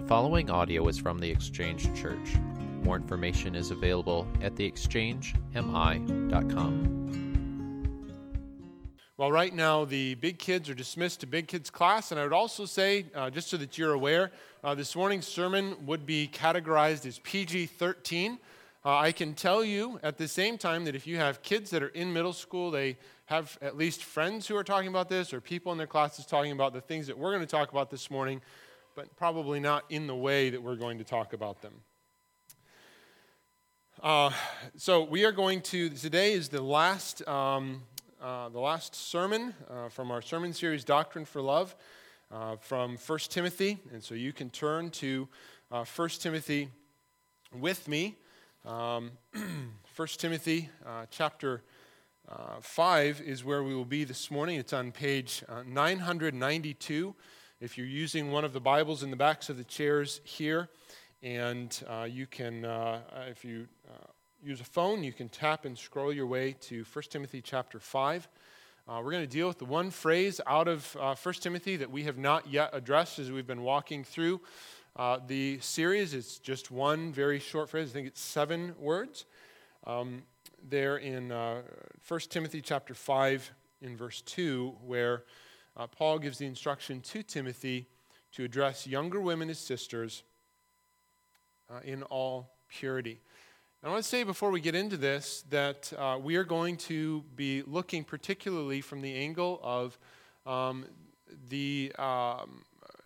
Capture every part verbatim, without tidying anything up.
following audio is from the Exchange Church. More information is available at the exchange m i dot com. Well, right now, the big kids are dismissed to big kids class, and I would also say, uh, just so that you're aware, uh, this morning's sermon would be categorized as P G thirteen. Uh, I can tell you at the same time that if you have kids that are in middle school, they have at least friends who are talking about this, or people in their classes talking about the things that we're going to talk about this morning, but probably not in the way that we're going to talk about them. Uh, so we are going to, today is the last um, uh, the last sermon uh, from our sermon series, Doctrine for Love, uh, from First Timothy. And so you can turn to uh, First Timothy with me. Um, First Timothy uh, chapter uh, five is where we will be this morning. It's on page uh, nine ninety-two. If you're using one of the Bibles in the backs of the chairs here, and uh, you can, uh, if you uh, use a phone, you can tap and scroll your way to First Timothy chapter five. Uh, we're going to deal with the one phrase out of uh, First Timothy that we have not yet addressed as we've been walking through uh, the series. It's just one very short phrase. I think it's seven words. Um, there in uh, First Timothy chapter five in verse two, where uh, Paul gives the instruction to Timothy to address younger women as sisters uh, in all purity. I want to say before we get into this that uh, we are going to be looking particularly from the angle of um, the um,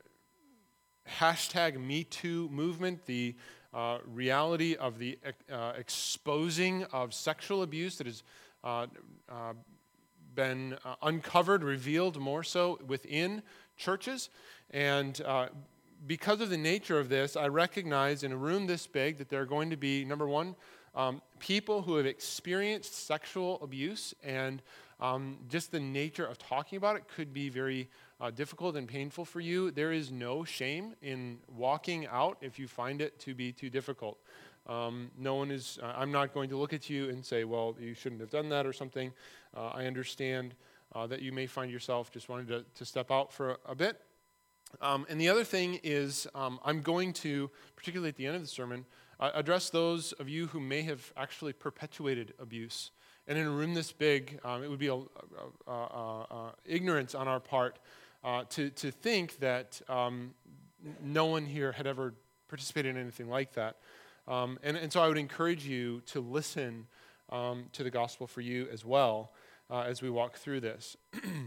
hashtag Me Too movement, the uh, reality of the uh, exposing of sexual abuse that has uh, uh, been uh, uncovered, revealed more so within churches. And uh, because of the nature of this, I recognize in a room this big that there are going to be, number one, um, people who have experienced sexual abuse, and um, just the nature of talking about it could be very uh, difficult and painful for you. There is no shame in walking out if you find it to be too difficult. Um, no one is, uh, I'm not going to look at you and say, well, you shouldn't have done that or something. Uh, I understand uh, that you may find yourself just wanting to, to step out for a, a bit. Um, and the other thing is um, I'm going to, particularly at the end of the sermon, uh, address those of you who may have actually perpetuated abuse. And in a room this big, um, it would be a, a, a, a, a ignorance on our part uh, to, to think that um, no one here had ever participated in anything like that. Um, and, and so I would encourage you to listen um, to the gospel for you as well uh, as we walk through this.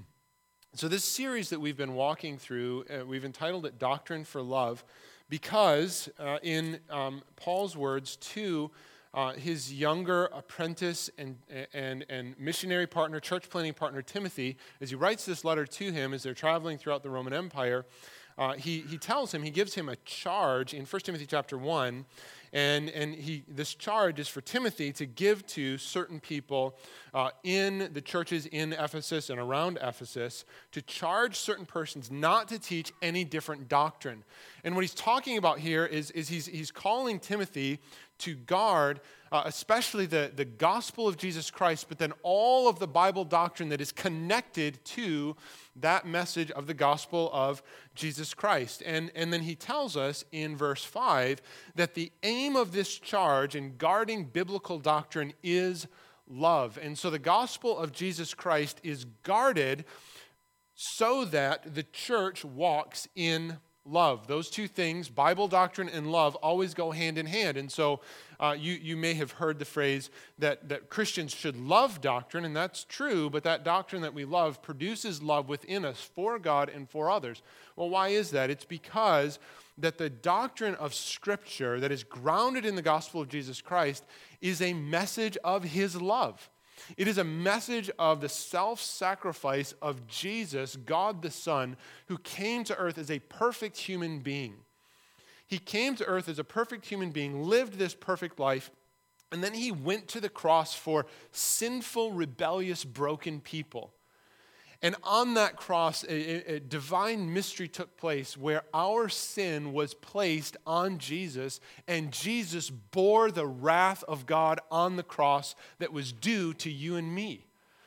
So this series that we've been walking through, uh, we've entitled it Doctrine for Love, because uh, in um, Paul's words to uh, his younger apprentice and, and, and missionary partner, church planting partner Timothy, as he writes this letter to him as they're traveling throughout the Roman Empire, uh, he, he tells him, he gives him a charge in First Timothy chapter one, and, and he this charge is for Timothy to give to certain people uh, in the churches in Ephesus and around Ephesus, to charge certain persons not to teach any different doctrine. And what he's talking about here is, is he's, he's calling Timothy to guard uh, especially the, the gospel of Jesus Christ, but then all of the Bible doctrine that is connected to that message of the gospel of Jesus Christ. And, and then he tells us in verse five that the aim of this charge in guarding biblical doctrine is love. And so the gospel of Jesus Christ is guarded so that the church walks in love. Those two things, Bible doctrine and love, always go hand in hand. And so uh, you, you may have heard the phrase that, that Christians should love doctrine, and that's true, but that doctrine that we love produces love within us for God and for others. Well, why is that? It's because that the doctrine of Scripture that is grounded in the gospel of Jesus Christ is a message of His love. It is a message of the self-sacrifice of Jesus, God the Son, who came to earth as a perfect human being. He came to earth as a perfect human being, lived this perfect life, and then he went to the cross for sinful, rebellious, broken people. And on that cross, a, a divine mystery took place where our sin was placed on Jesus, and Jesus bore the wrath of God on the cross that was due to you and me.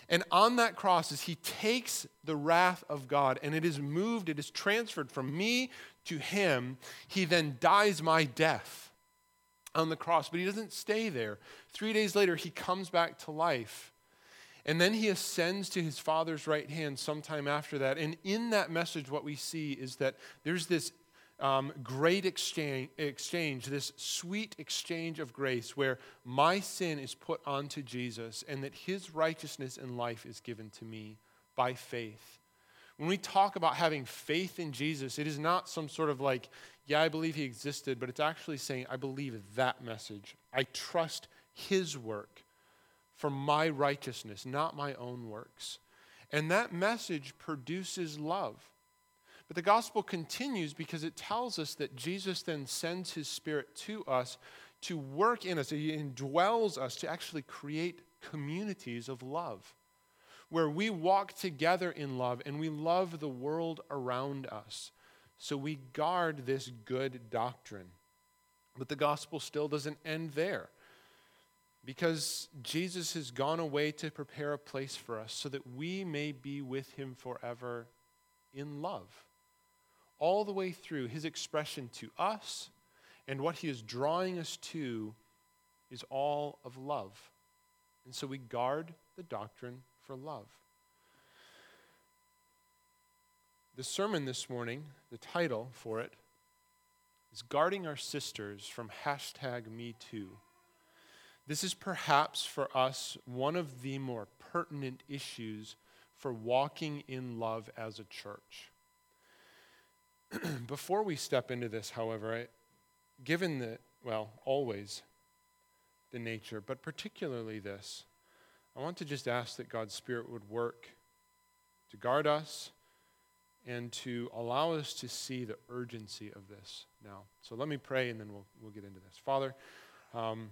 And on that cross, as he takes the wrath of God and it is moved, it is transferred from me to him, he then dies my death on the cross. But he doesn't stay there. Three days later, he comes back to life. And then he ascends to his Father's right hand sometime after that. And in that message, what we see is that there's this um, great exchange, exchange, this sweet exchange of grace where my sin is put onto Jesus and that his righteousness and life is given to me by faith. When we talk about having faith in Jesus, it is not some sort of like, yeah, I believe he existed, but it's actually saying, I believe that message. I trust his work for my righteousness, not my own works. And that message produces love. But the gospel continues because it tells us that Jesus then sends his Spirit to us to work in us. He indwells us to actually create communities of love where we walk together in love and we love the world around us. So we guard this good doctrine. But the gospel still doesn't end there, because Jesus has gone away to prepare a place for us so that we may be with him forever in love. All the way through, his expression to us and what he is drawing us to is all of love. And so we guard the doctrine for love. The sermon this morning, the title for it, is Guarding Our Sisters from hashtag Me Too. This is perhaps for us one of the more pertinent issues for walking in love as a church. Before we step into this, however, I, given the, well, always the nature, but particularly this, I want to just ask that God's Spirit would work to guard us and to allow us to see the urgency of this now. So let me pray and then we'll we'll get into this. Father, um,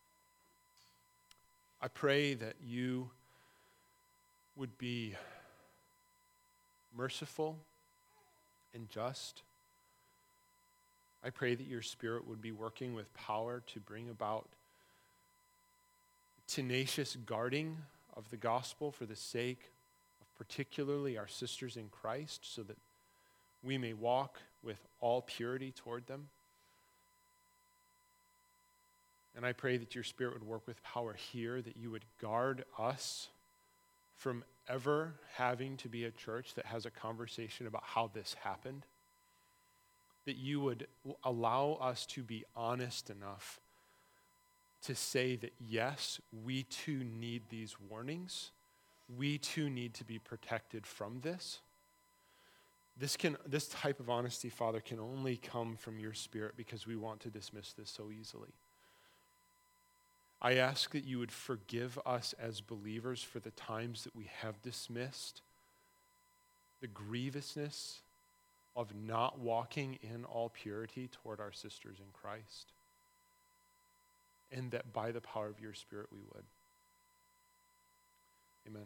I pray that you would be merciful and just. I pray that your Spirit would be working with power to bring about tenacious guarding of the gospel for the sake of particularly our sisters in Christ, so that we may walk with all purity toward them. And I pray that your Spirit would work with power here, that you would guard us from ever having to be a church that has a conversation about how this happened, that you would allow us to be honest enough to say that yes, we too need these warnings. We too need to be protected from this. This can, this type of honesty, Father, can only come from your Spirit, because we want to dismiss this so easily. I ask that you would forgive us as believers for the times that we have dismissed the grievousness of not walking in all purity toward our sisters in Christ, and that by the power of your Spirit we would. Amen.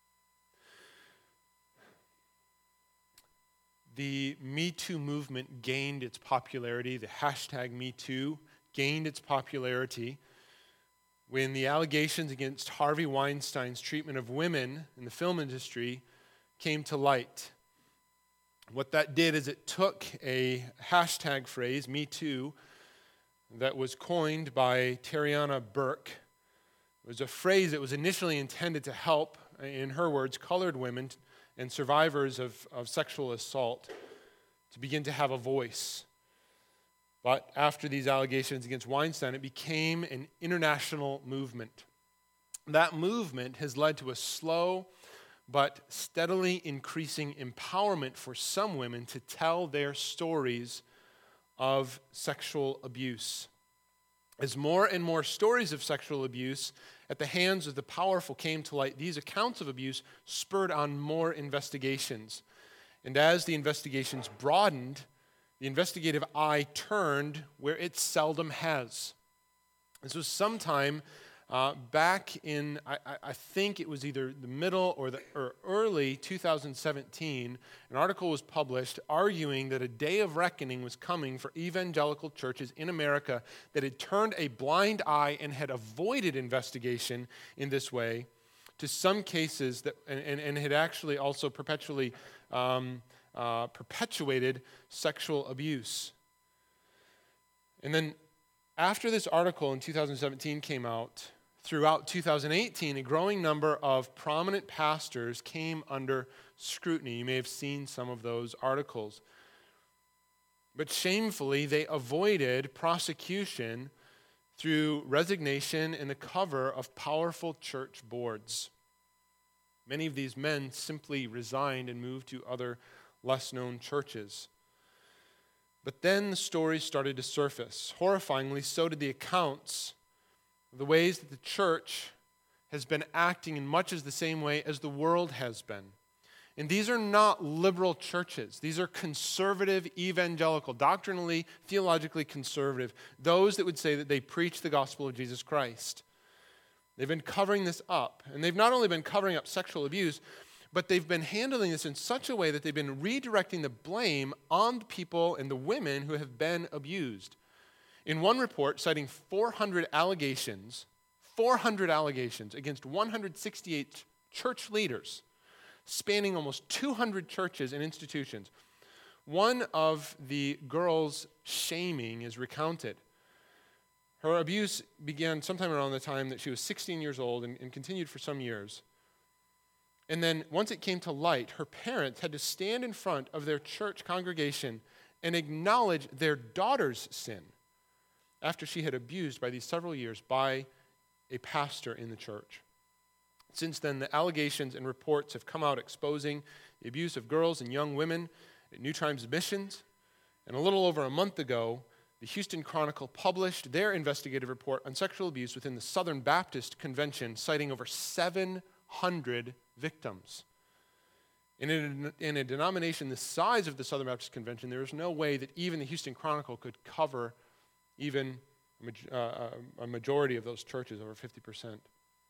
The Me Too movement gained its popularity. The hashtag Me Too gained its popularity when the allegations against Harvey Weinstein's treatment of women in the film industry came to light. What that did is it took a hashtag phrase, Me Too, that was coined by Tariana Burke. It was a phrase that was initially intended to help, in her words, colored women and survivors of, of sexual assault to begin to have a voice. But after these allegations against Weinstein, it became an international movement. That movement has led to a slow but steadily increasing empowerment for some women to tell their stories of sexual abuse. As more and more stories of sexual abuse at the hands of the powerful came to light, these accounts of abuse spurred on more investigations. And as the investigations broadened, the investigative eye turned where it seldom has. This was sometime uh, back in, I, I think it was either the middle or the or early two thousand seventeen, an article was published arguing that a day of reckoning was coming for evangelical churches in America that had turned a blind eye and had avoided investigation in this way to some cases that, and, and, and had actually also perpetually um, uh, perpetuated sexual abuse. And then after this article in two thousand seventeen came out, throughout two thousand eighteen, a growing number of prominent pastors came under scrutiny. You may have seen some of those articles. But shamefully, they avoided prosecution through resignation in the cover of powerful church boards. Many of these men simply resigned and moved to other less-known churches. But then the stories started to surface. Horrifyingly, so did the accounts of the ways that the church has been acting in much as the same way as the world has been. And these are not liberal churches. These are conservative, evangelical, doctrinally, theologically conservative, those that would say that they preach the gospel of Jesus Christ. They've been covering this up. And they've not only been covering up sexual abuse, but they've been handling this in such a way that they've been redirecting the blame on the people and the women who have been abused. In one report, citing four hundred allegations, four hundred allegations against one hundred sixty-eight church leaders, spanning almost two hundred churches and institutions, one of the girls' shaming is recounted. Her abuse began sometime around the time that she was sixteen years old and, and continued for some years. And then once it came to light, her parents had to stand in front of their church congregation and acknowledge their daughter's sin after she had abused by these several years by a pastor in the church. Since then, the allegations and reports have come out exposing the abuse of girls and young women at New Times Missions. And a little over a month ago, the Houston Chronicle published their investigative report on sexual abuse within the Southern Baptist Convention, citing over seven hundred victims. And in a, in a denomination the size of the Southern Baptist Convention, there is no way that even the Houston Chronicle could cover even uh, a majority of those churches, over fifty percent.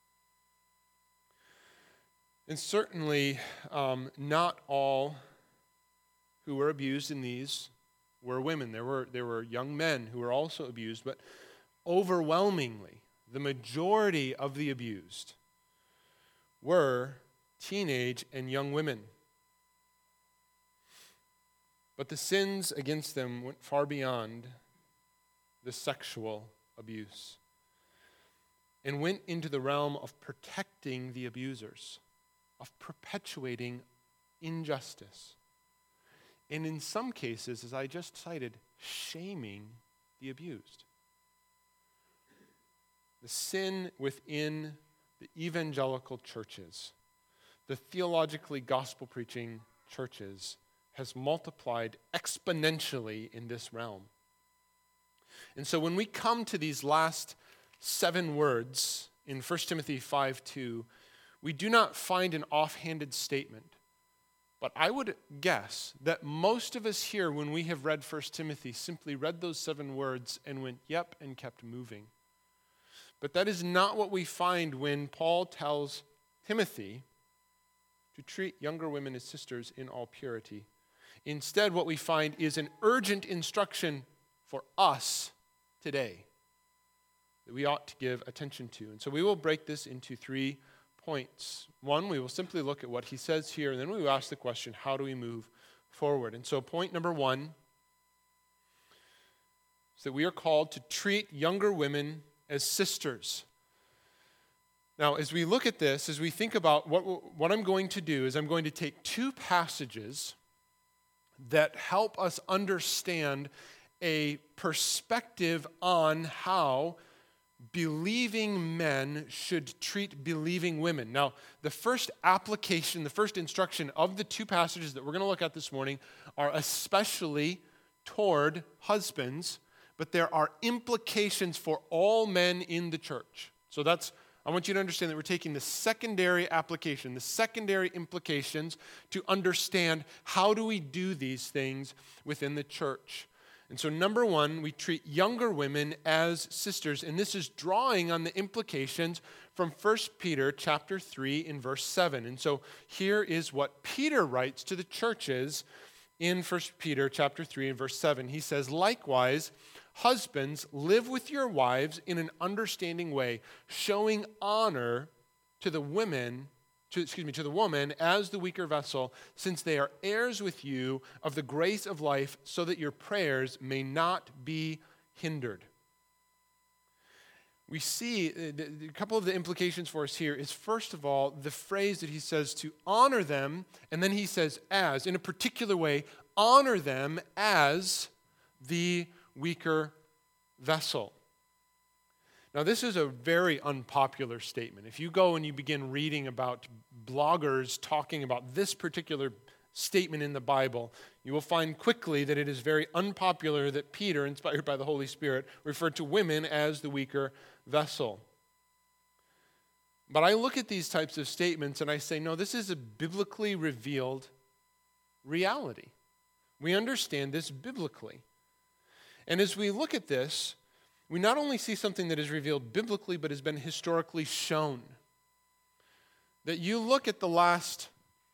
And certainly um, not all who were abused in these were women. There were, there were young men who were also abused, but overwhelmingly, the majority of the abused were teenage and young women. But the sins against them went far beyond the sexual abuse and went into the realm of protecting the abusers, of perpetuating injustice, and in some cases, as I just cited, shaming the abused. The sin within the evangelical churches, the theologically gospel-preaching churches, has multiplied exponentially in this realm. And so when we come to these last seven words in First Timothy five two, we do not find an offhanded statement. But I would guess that most of us here, when we have read First Timothy, simply read those seven words and went, yep, and kept moving. But that is not what we find when Paul tells Timothy to treat younger women as sisters in all purity. Instead, what we find is an urgent instruction for us today that we ought to give attention to. And so we will break this into three points. One, we will simply look at what he says here, and then we will ask the question, how do we move forward? And so point number one is that we are called to treat younger women as sisters. Now, as we look at this, as we think about what, what I'm going to do, is I'm going to take two passages that help us understand a perspective on how believing men should treat believing women. Now, the first application, the first instruction of the two passages that we're going to look at this morning are especially toward husbands, but there are implications for all men in the church. So that's, I want you to understand that we're taking the secondary application, the secondary implications to understand how do we do these things within the church. And so number one, we treat younger women as sisters, and this is drawing on the implications from First Peter chapter three in verse seven. And so here is what Peter writes to the churches in First Peter chapter three and verse seven. He says, likewise, husbands, live with your wives in an understanding way, showing honor to the women, to, excuse me, to the woman as the weaker vessel, since they are heirs with you of the grace of life, so that your prayers may not be hindered. We see a couple of the implications for us here is, first of all, the phrase that he says to honor them, and then he says as, in a particular way, honor them as the weaker vessel. Now, this is a very unpopular statement. If you go and you begin reading about bloggers talking about this particular statement in the Bible, you will find quickly that it is very unpopular that Peter, inspired by the Holy Spirit, referred to women as the weaker vessel. But I look at these types of statements and I say, no, this is a biblically revealed reality. We understand this biblically. And as we look at this, we not only see something that is revealed biblically, but has been historically shown. That you look at the last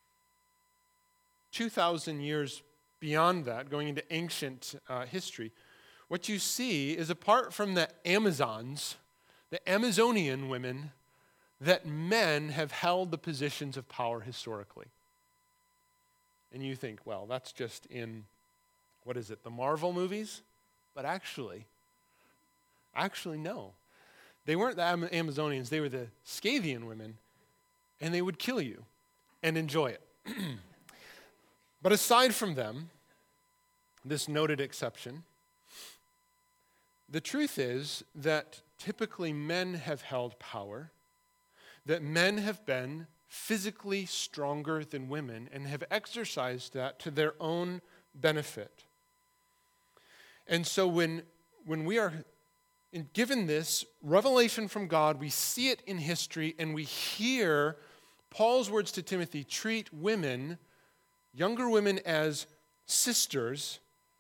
two thousand years beyond that, going into ancient uh, history, what you see is, apart from the Amazons, the Amazonian women, that men have held the positions of power historically. And you think, well, that's just in, what is it, the Marvel movies? But actually, actually no. They weren't the Am- Amazonians, they were the Scythian women, and they would kill you and enjoy it. But aside from them, this noted exception, the truth is that typically men have held power, that men have been physically stronger than women and have exercised that to their own benefit. And so when, when we are given this revelation from God, we see it in history, and we hear Paul's words to Timothy, treat women, younger women, as sisters.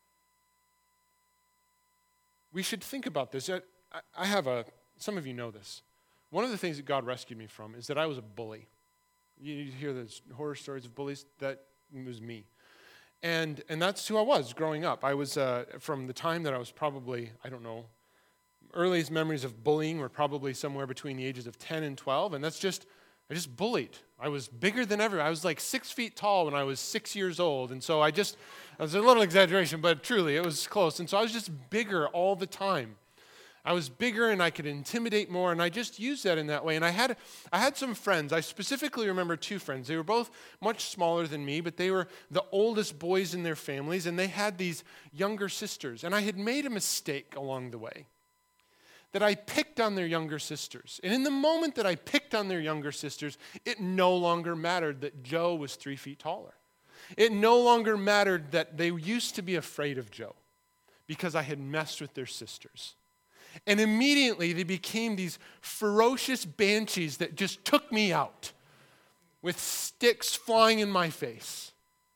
We should think about this. I, I have a, some of you know this. One of the things that God rescued me from is that I was a bully. You, you hear those horror stories of bullies? That was me. And and that's who I was growing up. I was, uh, from the time that I was probably, I don't know, earliest memories of bullying were probably somewhere between the ages of ten and twelve, and that's just, I just bullied. I was bigger than ever. I was like six feet tall when I was six years old, and so I just, it was a little exaggeration, but truly, it was close, and so I was just bigger all the time. I was bigger and I could intimidate more, and I just used that in that way. And I had I had some friends. I specifically remember two friends. They were both much smaller than me, but they were the oldest boys in their families, and they had these younger sisters. And I had made a mistake along the way, that I picked on their younger sisters. And in the moment that I picked on their younger sisters, it no longer mattered that Joe was three feet taller. It no longer mattered that they used to be afraid of Joe because I had messed with their sisters. And immediately they became these ferocious banshees that just took me out with sticks flying in my face.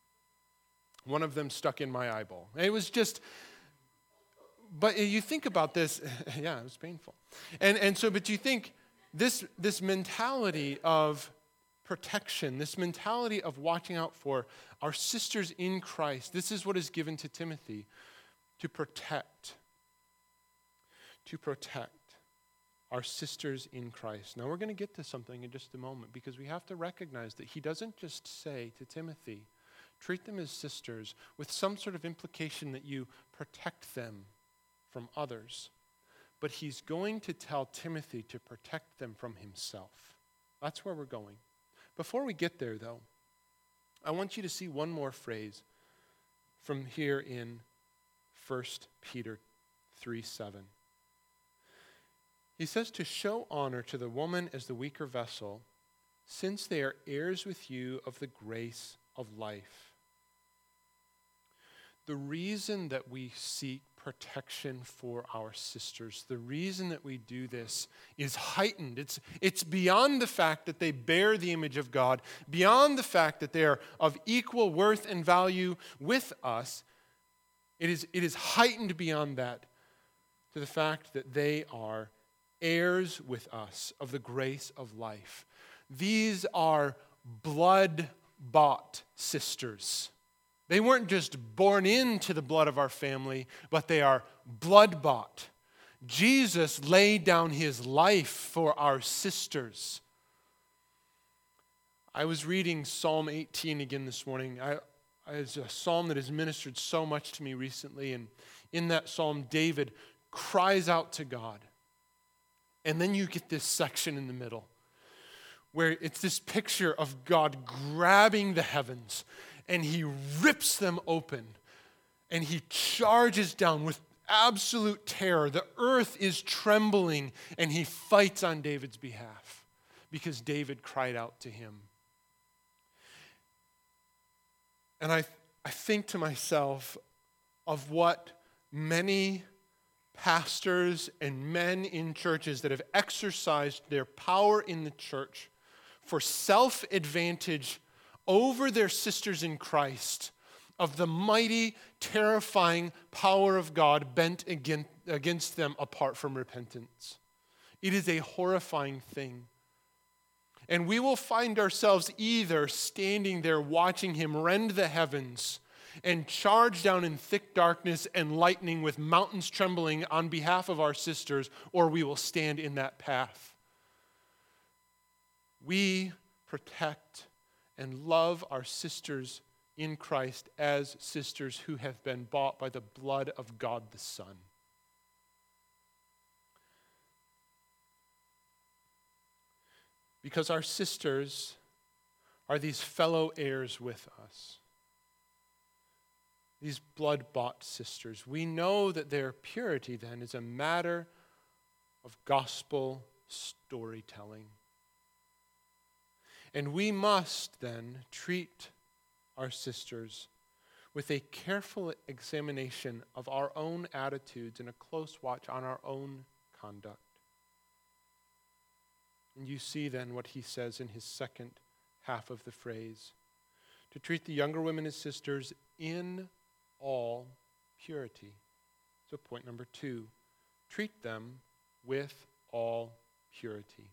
One of them stuck in my eyeball. It was just, but you think about this, yeah, it was painful. And and so, but you think this this mentality of protection, this mentality of watching out for our sisters in Christ, this is what is given to Timothy, to protect. To protect our sisters in Christ. Now we're going to get to something in just a moment, because we have to recognize that he doesn't just say to Timothy, treat them as sisters with some sort of implication that you protect them from others. But he's going to tell Timothy to protect them from himself. That's where we're going. Before we get there, though, I want you to see one more phrase from here in First Peter three seven. He says to show honor to the woman as the weaker vessel, since they are heirs with you of the grace of life. The reason that we seek protection for our sisters, the reason that we do this is heightened. It's, it's beyond the fact that they bear the image of God, beyond the fact that they are of equal worth and value with us. It is, it is heightened beyond that to the fact that they are heirs with us of the grace of life. These are blood-bought sisters. They weren't just born into the blood of our family, but they are blood-bought. Jesus laid down his life for our sisters. I was reading Psalm eighteen again this morning. I, it's a psalm that has ministered so much to me recently. And in that psalm, David cries out to God. And then you get this section in the middle where it's this picture of God grabbing the heavens and he rips them open and he charges down with absolute terror. The earth is trembling and he fights on David's behalf because David cried out to him. And I, I think to myself of what many pastors and men in churches that have exercised their power in the church for self-advantage over their sisters in Christ, of the mighty, terrifying power of God bent against, against them apart from repentance. It is a horrifying thing. And we will find ourselves either standing there watching him rend the heavens and charge down in thick darkness and lightning with mountains trembling on behalf of our sisters, or we will stand in that path. We protect and love our sisters in Christ as sisters who have been bought by the blood of God the Son. Because our sisters are these fellow heirs with us. These blood-bought sisters. We know that their purity then is a matter of gospel storytelling. And we must then treat our sisters with a careful examination of our own attitudes and a close watch on our own conduct. And you see then what he says in his second half of the phrase. To treat the younger women as sisters in all purity. So point number two, treat them with all purity.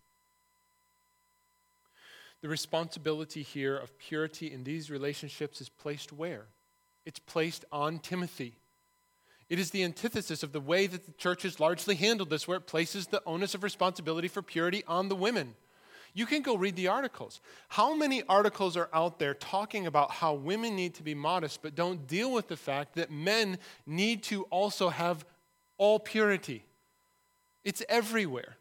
The responsibility here of purity in these relationships is placed where? It's placed on Timothy. It is the antithesis of the way that the church has largely handled this, where it places the onus of responsibility for purity on the women. You can go read the articles. How many articles are out there talking about how women need to be modest, but don't deal with the fact that men need to also have all purity? It's everywhere.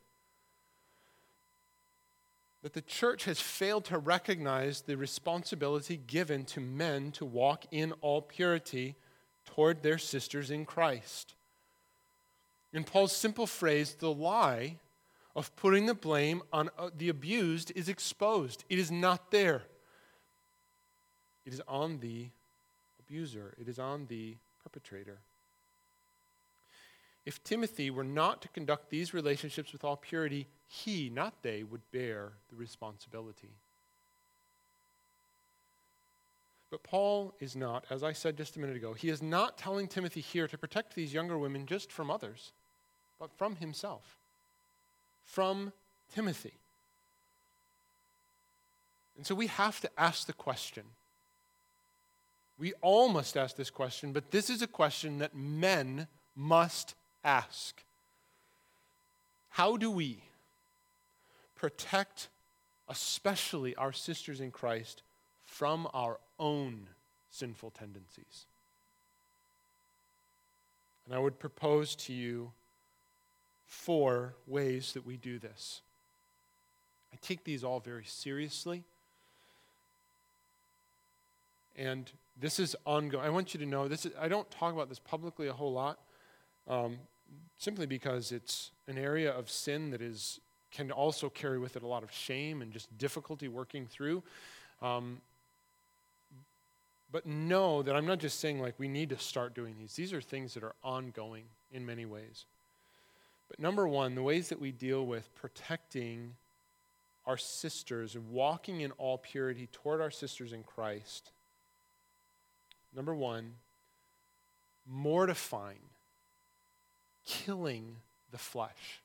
That the church has failed to recognize the responsibility given to men to walk in all purity toward their sisters in Christ. In Paul's simple phrase, the lie of putting the blame on the abused is exposed. It is not there. It is on the abuser. It is on the perpetrator. If Timothy were not to conduct these relationships with all purity, he, not they, would bear the responsibility. But Paul is not, as I said just a minute ago, he is not telling Timothy here to protect these younger women just from others, but from himself, from Timothy. And so we have to ask the question. We all must ask this question, but this is a question that men must ask. How do we protect especially our sisters in Christ from our own sinful tendencies? And I would propose to you four ways that we do this. I take these all very seriously. And this is ongoing. I want you to know, this is, I don't talk about this publicly a whole lot, um, simply because it's an area of sin that is can also carry with it a lot of shame and just difficulty working through. Um, but know that I'm not just saying like we need to start doing these. These are things that are ongoing in many ways. But number one, the ways that we deal with protecting our sisters and walking in all purity toward our sisters in Christ. Number one, mortifying, killing the flesh.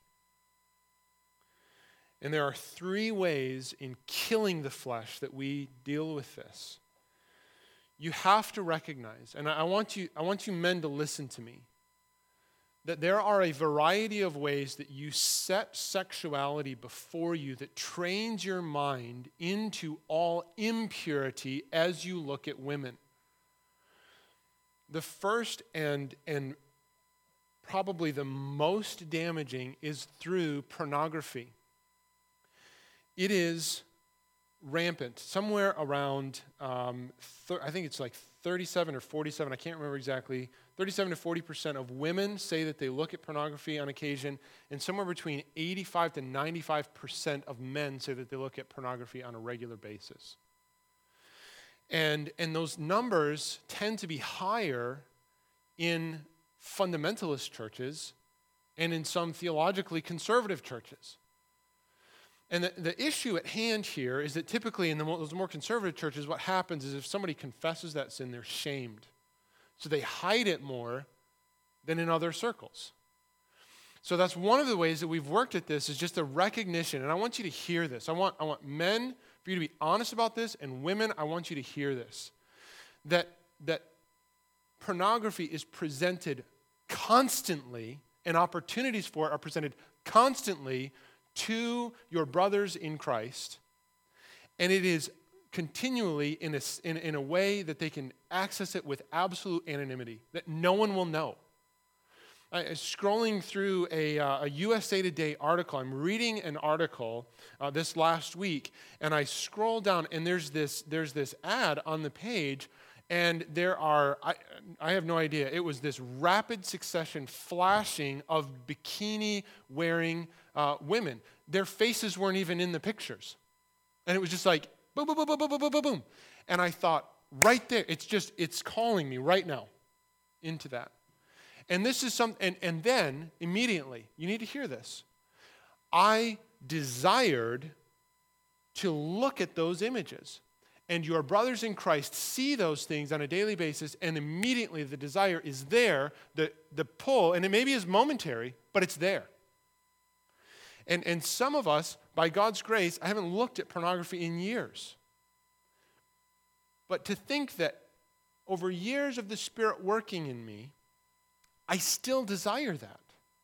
And there are three ways in killing the flesh that we deal with this. You have to recognize, and I want you, I want you men to listen to me, that there are a variety of ways that you set sexuality before you that trains your mind into all impurity as you look at women. The first and, and probably the most damaging is through pornography. It is rampant. Somewhere around, um, th- I think it's like thirty-seven or forty-seven, I can't remember exactly, thirty-seven to forty percent of women say that they look at pornography on occasion, and somewhere between eighty-five to ninety-five percent of men say that they look at pornography on a regular basis. And, and those numbers tend to be higher in fundamentalist churches and in some theologically conservative churches. And the, the issue at hand here is that typically in the, those more conservative churches, what happens is if somebody confesses that sin, they're shamed. So they hide it more than in other circles. So that's one of the ways that we've worked at this is just a recognition. And I want you to hear this. I want, I want men for you to be honest about this, and women, I want you to hear this. That, that pornography is presented constantly, and opportunities for it are presented constantly to your brothers in Christ, and it is continually in a, in, in a way that they can access it with absolute anonymity, that no one will know. I, scrolling through a, uh, a U S A Today article, I'm reading an article uh, this last week, and I scroll down, and there's this, there's this ad on the page, and there are, I, I have no idea, it was this rapid succession flashing of bikini-wearing uh, women. Their faces weren't even in the pictures. And it was just like, boom, boom, boom, boom, boom, boom, boom, boom. And I thought, right there, it's just, it's calling me right now into that. And this is some, and, and then, immediately, you need to hear this. I desired to look at those images. And your brothers in Christ see those things on a daily basis, and immediately the desire is there, the, the pull, and it maybe is momentary, but it's there. And, and some of us, by God's grace, I haven't looked at pornography in years. But to think that over years of the Spirit working in me, I still desire that.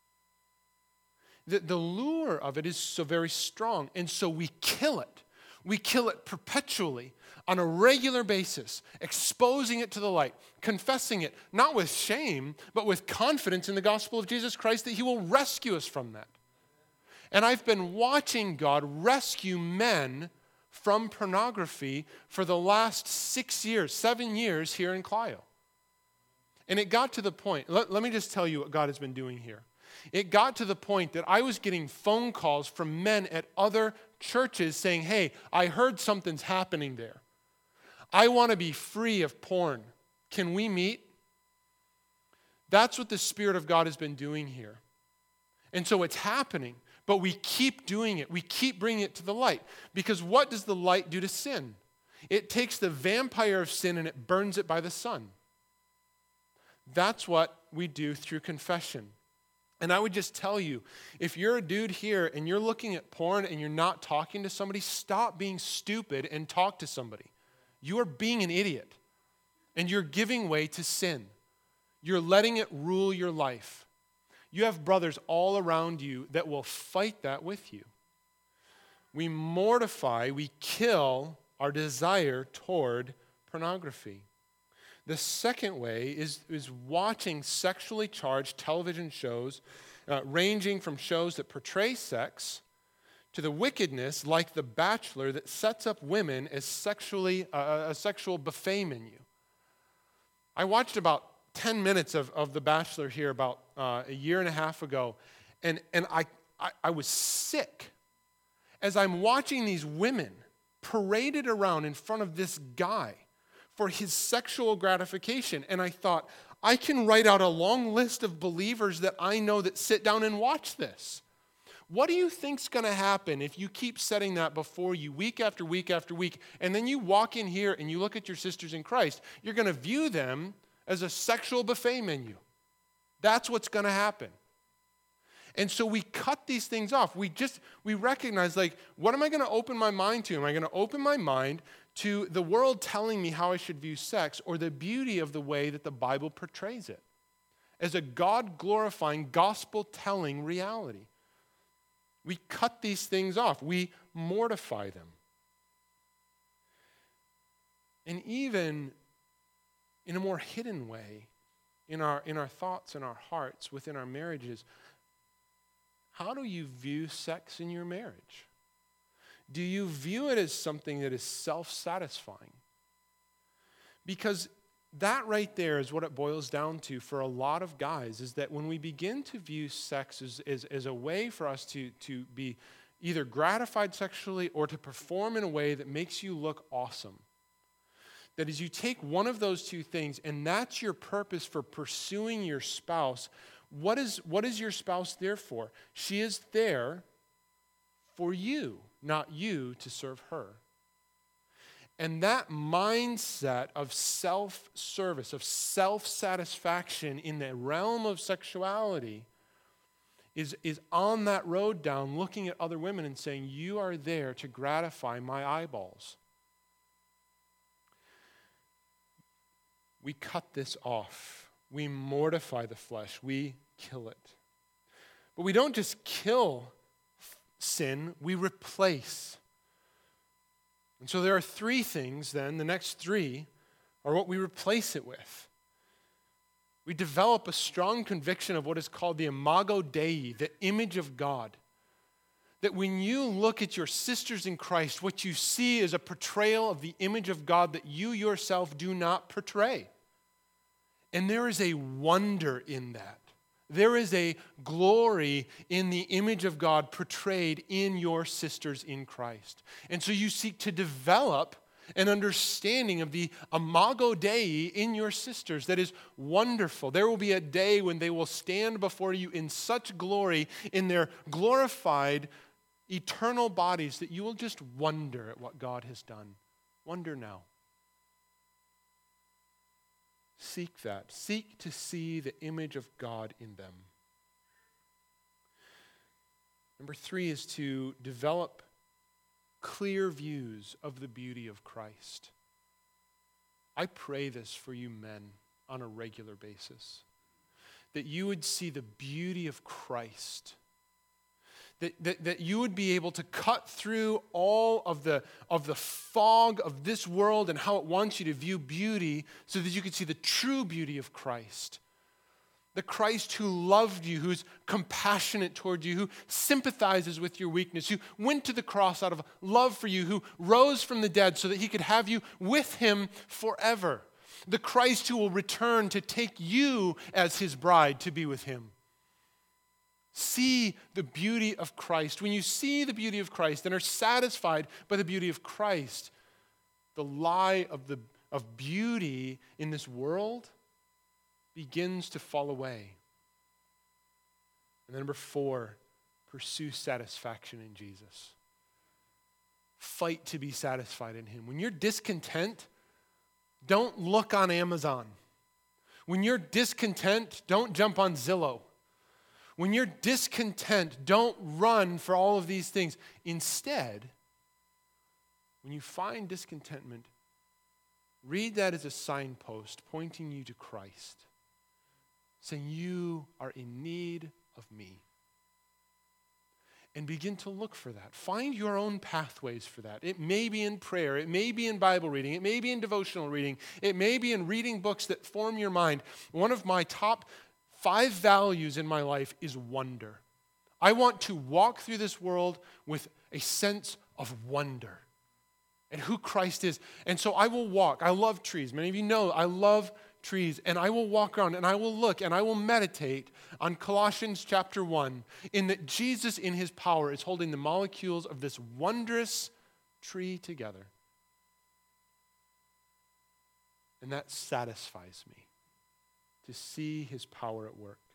The, the lure of it is so very strong, and so we kill it. We kill it perpetually, on a regular basis, exposing it to the light, confessing it, not with shame, but with confidence in the gospel of Jesus Christ that he will rescue us from that. And I've been watching God rescue men from pornography for the last six years, seven years here in Clio. And it got to the point, let, let me just tell you what God has been doing here. It got to the point that I was getting phone calls from men at other churches saying, hey, I heard something's happening there. I want to be free of porn. Can we meet? That's what the Spirit of God has been doing here. And so it's happening, but we keep doing it. We keep bringing it to the light. Because what does the light do to sin? It takes the vampire of sin and it burns it by the sun. That's what we do through confession. And I would just tell you, if you're a dude here and you're looking at porn and you're not talking to somebody, stop being stupid and talk to somebody. You are being an idiot, and you're giving way to sin. You're letting it rule your life. You have brothers all around you that will fight that with you. We mortify, we kill our desire toward pornography. The second way is, is watching sexually charged television shows, uh, ranging from shows that portray sex to the wickedness like The Bachelor that sets up women as sexually uh, a sexual buffet menu. I watched about ten minutes of, of The Bachelor here about uh, a year and a half ago, and, and I, I, I was sick as I'm watching these women paraded around in front of this guy for his sexual gratification. And I thought, I can write out a long list of believers that I know that sit down and watch this. What do you think's going to happen if you keep setting that before you week after week after week, and then you walk in here and you look at your sisters in Christ? You're going to view them as a sexual buffet menu. That's what's going to happen. And so we cut these things off. We just, we recognize, like, what am I going to open my mind to? Am I going to open my mind to the world telling me how I should view sex, or the beauty of the way that the Bible portrays it? as a God-glorifying, gospel-telling reality. We cut these things off. We mortify them. And even in a more hidden way, in our, in our thoughts and our hearts, within our marriages, how do you view sex in your marriage? Do you view it as something that is self-satisfying? Because that right there is what it boils down to for a lot of guys, is that when we begin to view sex as, as, as a way for us to, to be either gratified sexually or to perform in a way that makes you look awesome, that is, you take one of those two things and that's your purpose for pursuing your spouse. What is, what is your spouse there for? She is there for you, not you to serve her. And that mindset of self-service, of self-satisfaction in the realm of sexuality is, is on that road down, looking at other women and saying, you are there to gratify my eyeballs. We cut this off. We mortify the flesh. We kill it. But we don't just kill sin, we replace. And so there are three things then, the next three are what we replace it with. We develop a strong conviction of what is called the imago Dei, the image of God. That when you look at your sisters in Christ, what you see is a portrayal of the image of God that you yourself do not portray. And there is a wonder in that. There is a glory in the image of God portrayed in your sisters in Christ. And so you seek to develop an understanding of the imago Dei in your sisters that is wonderful. There will be a day when they will stand before you in such glory in their glorified eternal bodies that you will just wonder at what God has done. Wonder now. Seek that. Seek to see the image of God in them. Number three is to develop clear views of the beauty of Christ. I pray this for you men on a regular basis, that you would see the beauty of Christ. That, that, that you would be able to cut through all of the, of the fog of this world and how it wants you to view beauty so that you can see the true beauty of Christ. The Christ who loved you, who's compassionate toward you, who sympathizes with your weakness, who went to the cross out of love for you, who rose from the dead so that he could have you with him forever. The Christ who will return to take you as his bride to be with him. See the beauty of Christ. When you see the beauty of Christ and are satisfied by the beauty of Christ, the lie of, the, of beauty in this world begins to fall away. And then number four, pursue satisfaction in Jesus. Fight to be satisfied in him. When you're discontent, don't look on Amazon. When you're discontent, don't jump on Zillow. When you're discontent, don't run for all of these things. Instead, when you find discontentment, read that as a signpost pointing you to Christ, saying you are in need of me. And begin to look for that. Find your own pathways for that. It may be in prayer. It may be in Bible reading. It may be in devotional reading. It may be in reading books that form your mind. One of my top five values in my life is wonder. I want to walk through this world with a sense of wonder and who Christ is. And so I will walk. I love trees. Many of you know I love trees. And I will walk around and I will look and I will meditate on Colossians chapter one, in that Jesus in his power is holding the molecules of this wondrous tree together. And that satisfies me, to see his power at work.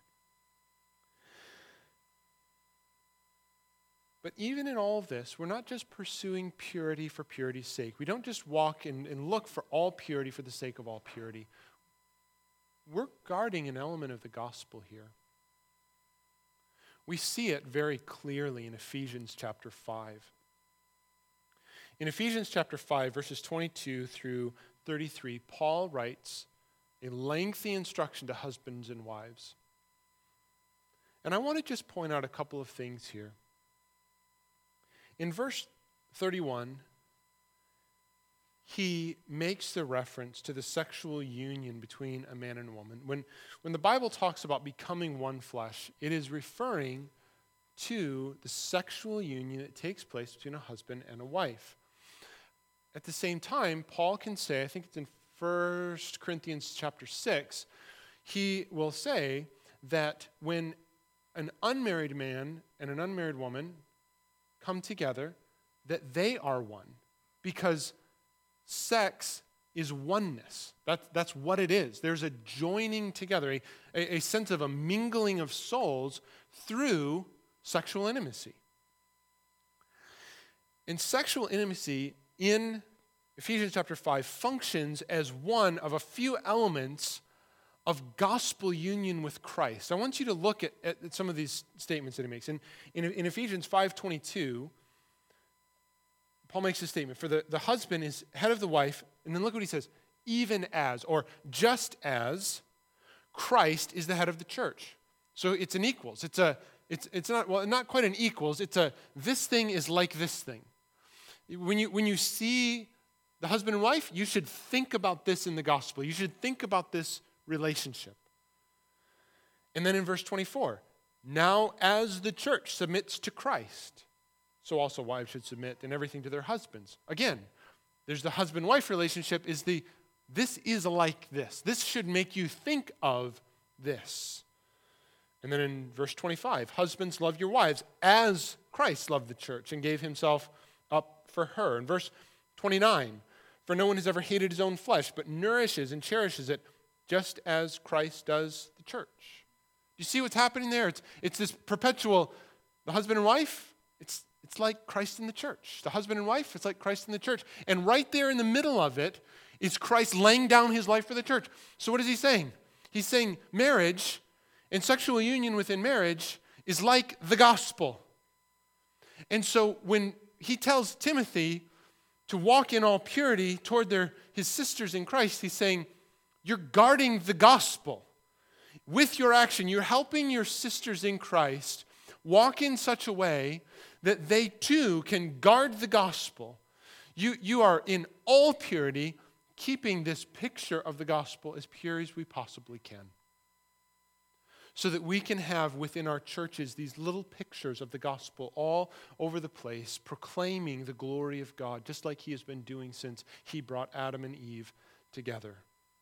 But even in all of this, we're not just pursuing purity for purity's sake. We don't just walk and, and look for all purity for the sake of all purity. We're guarding an element of the gospel here. We see it very clearly in Ephesians chapter five. In Ephesians chapter five, verses twenty-two through thirty-three, Paul writes a lengthy instruction to husbands and wives. And I want to just point out a couple of things here. In verse thirty-one, he makes the reference to the sexual union between a man and a woman. When, when the Bible talks about becoming one flesh, it is referring to the sexual union that takes place between a husband and a wife. At the same time, Paul can say, I think it's in First Corinthians chapter six, he will say that when an unmarried man and an unmarried woman come together, that they are one, because sex is oneness. That's, that's what it is. There's a joining together, a, a, a sense of a mingling of souls through sexual intimacy. And sexual intimacy in Ephesians chapter five functions as one of a few elements of gospel union with Christ. I want you to look at, at some of these statements that he makes. In, in, in Ephesians five twenty-two, Paul makes a statement, for the, the husband is head of the wife, and then look what he says, even as, or just as, Christ is the head of the church. So it's an equals. It's a, it's it's not, well, not quite an equals, it's a, this thing is like this thing. When you when you see the husband and wife, you should think about this in the gospel. You should think about this relationship. And then in verse twenty-four, now as the church submits to Christ, so also wives should submit in everything to their husbands. Again, there's the husband-wife relationship is the, this is like this. This should make you think of this. And then in verse twenty-five, husbands, love your wives as Christ loved the church and gave himself up for her. In verse twenty-nine, for no one has ever hated his own flesh, but nourishes and cherishes it just as Christ does the church. You see what's happening there? It's, it's this perpetual, the husband and wife, it's, it's like Christ in the church. The husband and wife, it's like Christ in the church. And right there in the middle of it is Christ laying down his life for the church. So what is he saying? He's saying marriage and sexual union within marriage is like the gospel. And so when he tells Timothy to walk in all purity toward their, his sisters in Christ, he's saying, you're guarding the gospel. With your action, you're helping your sisters in Christ walk in such a way that they too can guard the gospel. You, you are in all purity, keeping this picture of the gospel as pure as we possibly can. So that we can have within our churches these little pictures of the gospel all over the place, proclaiming the glory of God, just like he has been doing since he brought Adam and Eve together.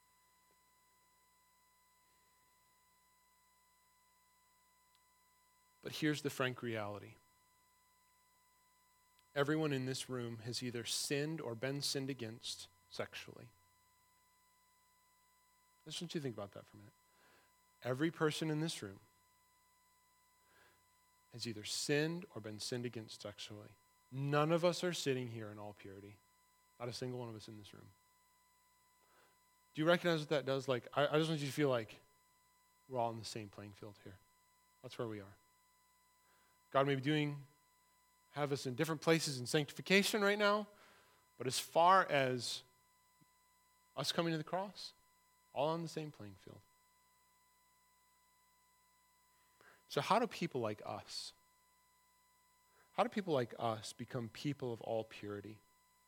But here's the frank reality. Everyone in this room has either sinned or been sinned against sexually. I just want you to think about that for a minute. Every person in this room has either sinned or been sinned against sexually. None of us are sitting here in all purity. Not a single one of us in this room. Do you recognize what that does? Like, I, I just want you to feel like we're all on the same playing field here. That's where we are. God may be doing, have us in different places in sanctification right now, but as far as us coming to the cross, all on the same playing field. So how do people like us, how do people like us become people of all purity?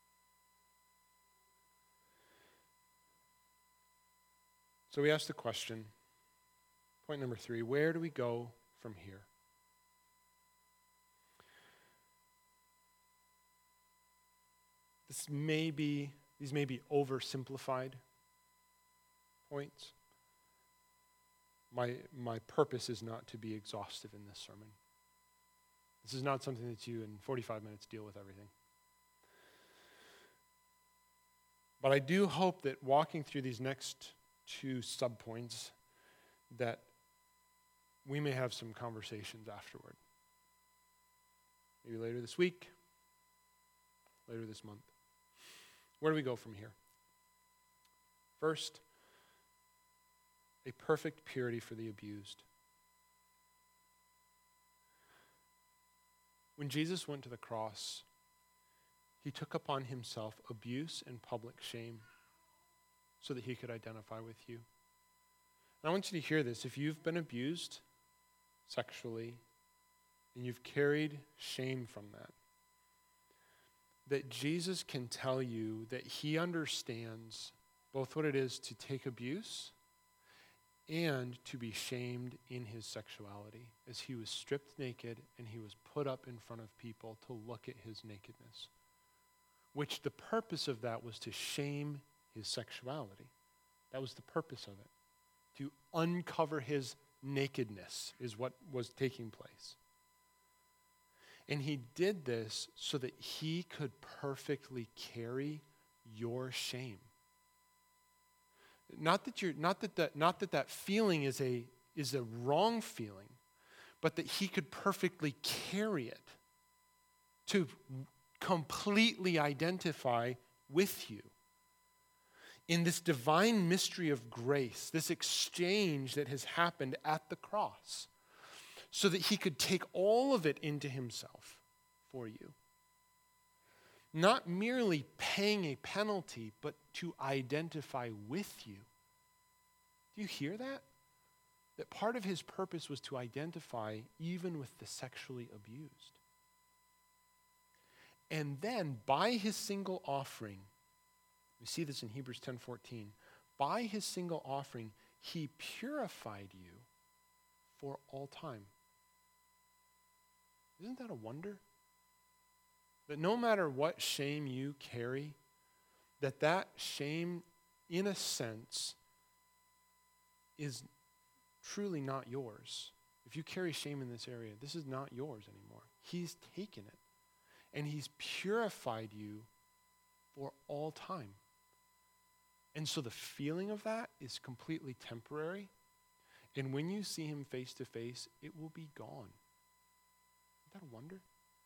So we ask the question, point number three, where do we go from here? This may be, these may be oversimplified points. My, my purpose is not to be exhaustive in this sermon. This is not something that you in forty-five minutes deal with everything. But I do hope that walking through these next two subpoints that we may have some conversations afterward. Maybe later this week, later this month. Where do we go from here? First, a perfect purity for the abused. When Jesus went to the cross, he took upon himself abuse and public shame so that he could identify with you. And I want you to hear this. If you've been abused sexually, and you've carried shame from that, that Jesus can tell you that he understands both what it is to take abuse and to be shamed in his sexuality, as he was stripped naked and he was put up in front of people to look at his nakedness, which the purpose of that was to shame his sexuality. That was the purpose of it. To uncover his nakedness is what was taking place. And he did this so that he could perfectly carry your shame. Not that you're not that that not that that feeling is a is a wrong feeling, but that he could perfectly carry it to completely identify with you in this divine mystery of grace, this exchange that has happened at the cross, so that he could take all of it into himself for you. Not merely paying a penalty, but to identify with you. Do you hear that? That part of his purpose was to identify even with the sexually abused. And then by his single offering, we see this in Hebrews ten fourteen, by his single offering, he purified you for all time. Isn't that a wonder? That no matter what shame you carry, that that shame, in a sense, is truly not yours. If you carry shame in this area, this is not yours anymore. He's taken it, and he's purified you for all time. And so the feeling of that is completely temporary, and when you see him face to face, it will be gone. Isn't that a wonder?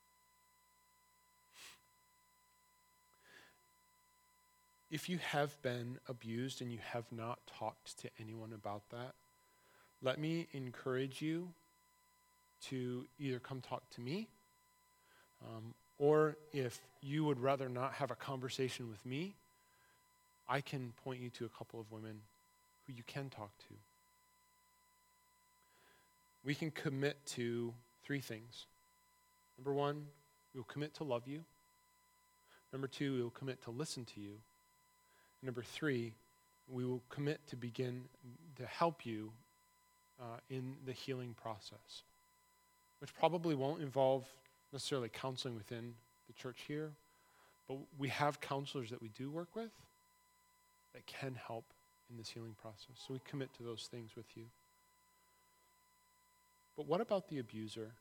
If you have been abused and you have not talked to anyone about that, let me encourage you to either come talk to me, um, or if you would rather not have a conversation with me, I can point you to a couple of women who you can talk to. We can commit to three things. Number one, we will commit to love you. Number two, we will commit to listen to you. Number three, we will commit to begin to help you uh, in the healing process, which probably won't involve necessarily counseling within the church here, but we have counselors that we do work with that can help in this healing process. So we commit to those things with you. But what about the abuser?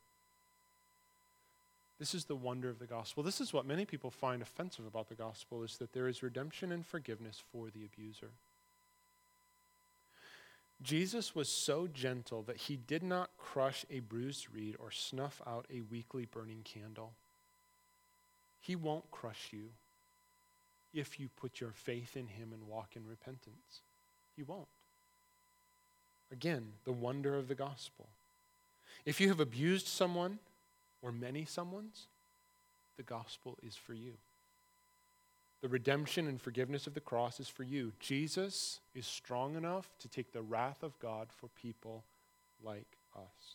This is the wonder of the gospel. This is what many people find offensive about the gospel, is that there is redemption and forgiveness for the abuser. Jesus was so gentle that he did not crush a bruised reed or snuff out a weakly burning candle. He won't crush you if you put your faith in him and walk in repentance. He won't. Again, the wonder of the gospel. If you have abused someone, or many someones, the gospel is for you. The redemption and forgiveness of the cross is for you. Jesus is strong enough to take the wrath of God for people like us.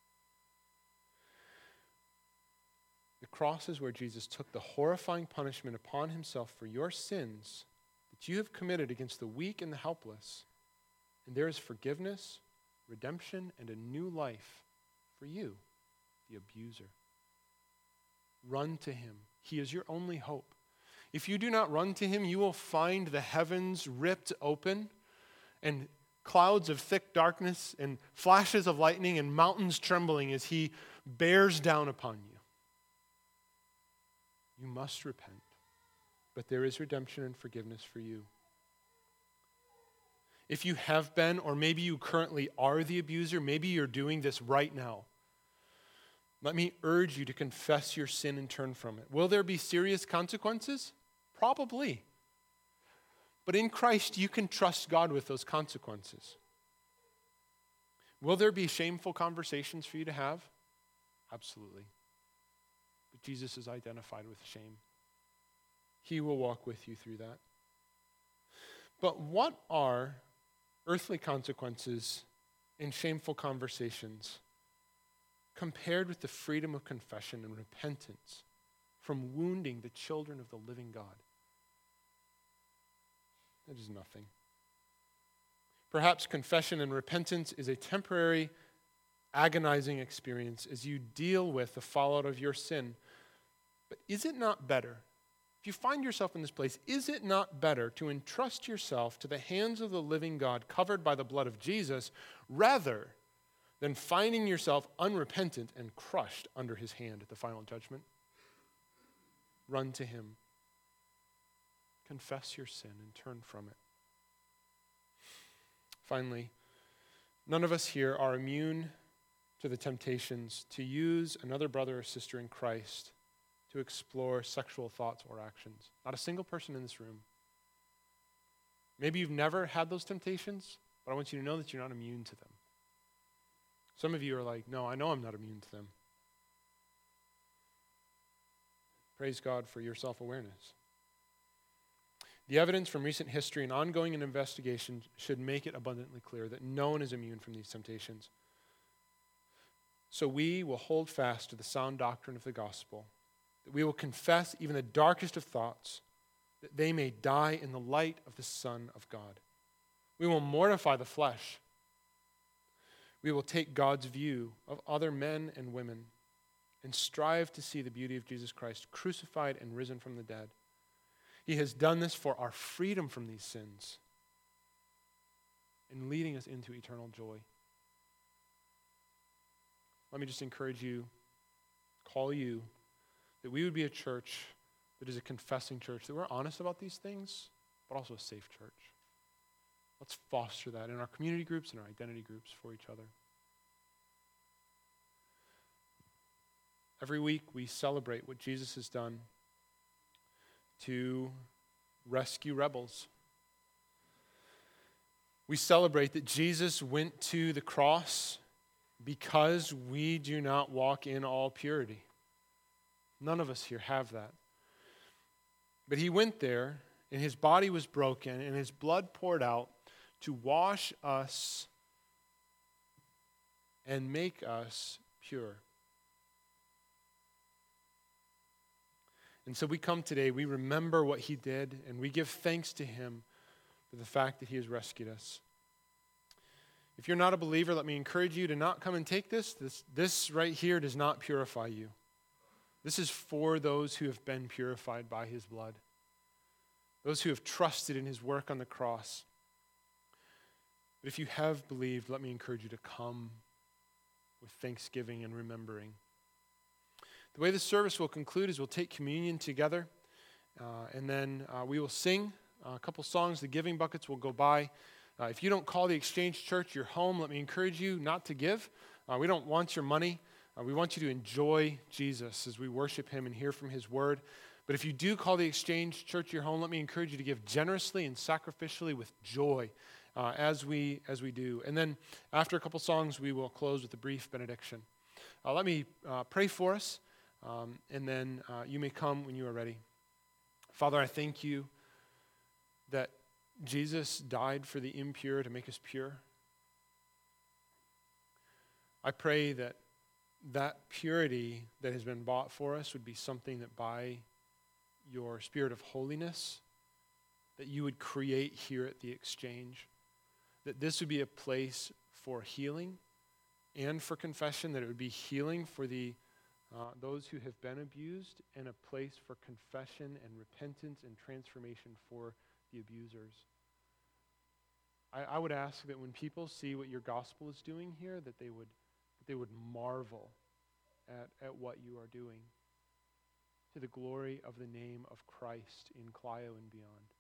The cross is where Jesus took the horrifying punishment upon himself for your sins that you have committed against the weak and the helpless. And there is forgiveness, redemption, and a new life for you, the abuser. Run to him. He is your only hope. If you do not run to him, you will find the heavens ripped open and clouds of thick darkness and flashes of lightning and mountains trembling as he bears down upon you. You must repent, but there is redemption and forgiveness for you. If you have been, or maybe you currently are the abuser, maybe you're doing this right now, let me urge you to confess your sin and turn from it. Will there be serious consequences? Probably. But in Christ, you can trust God with those consequences. Will there be shameful conversations for you to have? Absolutely. But Jesus is identified with shame. He will walk with you through that. But what are earthly consequences in shameful conversations compared with the freedom of confession and repentance from wounding the children of the living God? That is nothing. Perhaps confession and repentance is a temporary, agonizing experience as you deal with the fallout of your sin. But is it not better, if you find yourself in this place, is it not better to entrust yourself to the hands of the living God covered by the blood of Jesus rather than finding yourself unrepentant and crushed under his hand at the final judgment? Run to him. Confess your sin and turn from it. Finally, none of us here are immune to the temptations to use another brother or sister in Christ to explore sexual thoughts or actions. Not a single person in this room. Maybe you've never had those temptations, but I want you to know that you're not immune to them. Some of you are like, no, I know I'm not immune to them. Praise God for your self-awareness. The evidence from recent history and ongoing investigation should make it abundantly clear that no one is immune from these temptations. So we will hold fast to the sound doctrine of the gospel, that we will confess even the darkest of thoughts, that they may die in the light of the Son of God. We will mortify the flesh. We will take God's view of other men and women and strive to see the beauty of Jesus Christ crucified and risen from the dead. He has done this for our freedom from these sins and leading us into eternal joy. Let me just encourage you, call you, that we would be a church that is a confessing church, that we're honest about these things, but also a safe church. Let's foster that in our community groups and our identity groups for each other. Every week we celebrate what Jesus has done to rescue rebels. We celebrate that Jesus went to the cross because we do not walk in all purity. None of us here have that. But he went there, and his body was broken, and his blood poured out to wash us and make us pure. And so we come today, we remember what he did, and we give thanks to him for the fact that he has rescued us. If you're not a believer, let me encourage you to not come and take this. This, this right here does not purify you. This is for those who have been purified by his blood, those who have trusted in his work on the cross. But if you have believed, let me encourage you to come with thanksgiving and remembering. The way the service will conclude is we'll take communion together, uh, and then uh, we will sing a couple songs. The giving buckets will go by. Uh, if you don't call the Exchange Church your home, let me encourage you not to give. Uh, we don't want your money. Uh, we want you to enjoy Jesus as we worship him and hear from his word. But if you do call the Exchange Church your home, let me encourage you to give generously and sacrificially with joy uh, as we as we do. And then after a couple songs, we will close with a brief benediction. Uh, let me uh, pray for us. Um, and then uh, you may come when you are ready. Father, I thank you that Jesus died for the impure to make us pure. I pray that that purity that has been bought for us would be something that by your spirit of holiness, that you would create here at the Exchange, that this would be a place for healing and for confession, that it would be healing for the Uh, those who have been abused, and a place for confession and repentance and transformation for the abusers. I, I would ask that when people see what your gospel is doing here, that they would that they would marvel at, at what you are doing to the glory of the name of Christ in Clio and beyond.